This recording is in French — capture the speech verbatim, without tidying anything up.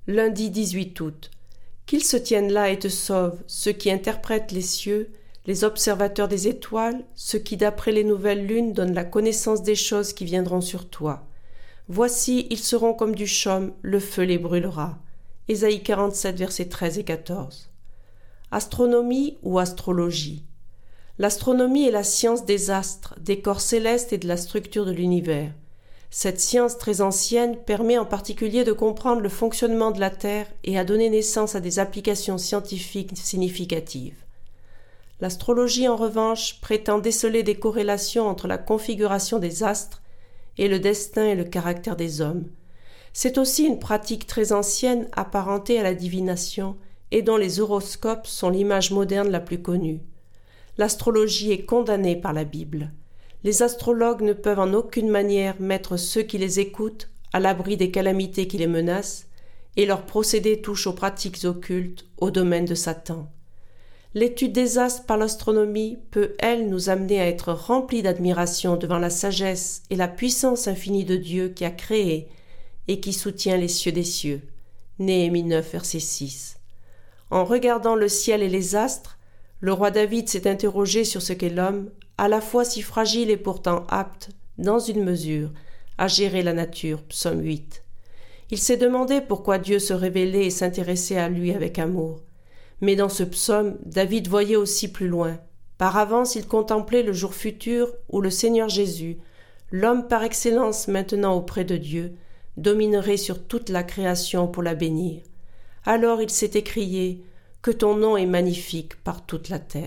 Lundi dix-huit août. Qu'ils se tiennent là et te sauvent, ceux qui interprètent les cieux, les observateurs des étoiles, ceux qui d'après les nouvelles lunes donnent la connaissance des choses qui viendront sur toi. Voici, ils seront comme du chaume, le feu les brûlera. Ésaïe quarante-sept, versets treize et quatorze. Astronomie ou astrologie. L'astronomie est la science des astres, des corps célestes et de la structure de l'univers. Cette science très ancienne permet en particulier de comprendre le fonctionnement de la Terre et a donné naissance à des applications scientifiques significatives. L'astrologie, en revanche, prétend déceler des corrélations entre la configuration des astres et le destin et le caractère des hommes. C'est aussi une pratique très ancienne apparentée à la divination et dont les horoscopes sont l'image moderne la plus connue. L'astrologie est condamnée par la Bible. Les astrologues ne peuvent en aucune manière mettre ceux qui les écoutent à l'abri des calamités qui les menacent, et leurs procédés touchent aux pratiques occultes, au domaine de Satan. L'étude des astres par l'astronomie peut, elle, nous amener à être remplis d'admiration devant la sagesse et la puissance infinie de Dieu qui a créé et qui soutient les cieux des cieux. Néhémie neuf, verset six. En regardant le ciel et les astres, le roi David s'est interrogé sur ce qu'est l'homme, à la fois si fragile et pourtant apte, dans une mesure, à gérer la nature. Psaume huit. Il s'est demandé pourquoi Dieu se révélait et s'intéressait à lui avec amour. Mais dans ce psaume, David voyait aussi plus loin. Par avance, il contemplait le jour futur où le Seigneur Jésus, l'homme par excellence maintenant auprès de Dieu, dominerait sur toute la création pour la bénir. Alors il s'est écrié « Que ton nom est magnifique par toute la terre ».